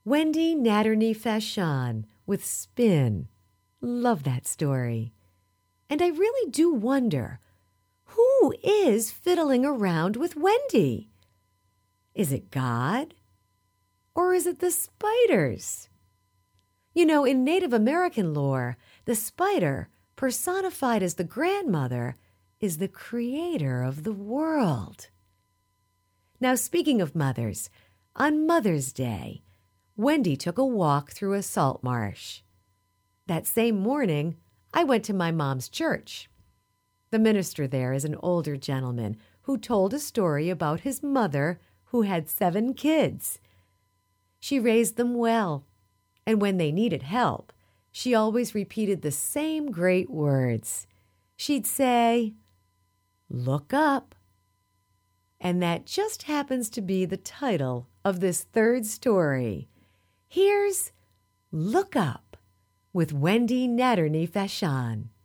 Wendy Natterney Vachon with Spin. Love that story. And I really do wonder, who is fiddling around with Wendy? Is it God? Or is it the spiders? You know, in Native American lore, the spider, personified as the grandmother, is the creator of the world. Now, speaking of mothers, on Mother's Day, Wendy took a walk through a salt marsh. That same morning, I went to my mom's church. The minister there is an older gentleman who told a story about his mother who had 7 kids. She raised them well, and when they needed help, she always repeated the same great words. She'd say, "Look up." And that just happens to be the title of this third story. Here's Look Up with Wendy Natterney Vachon.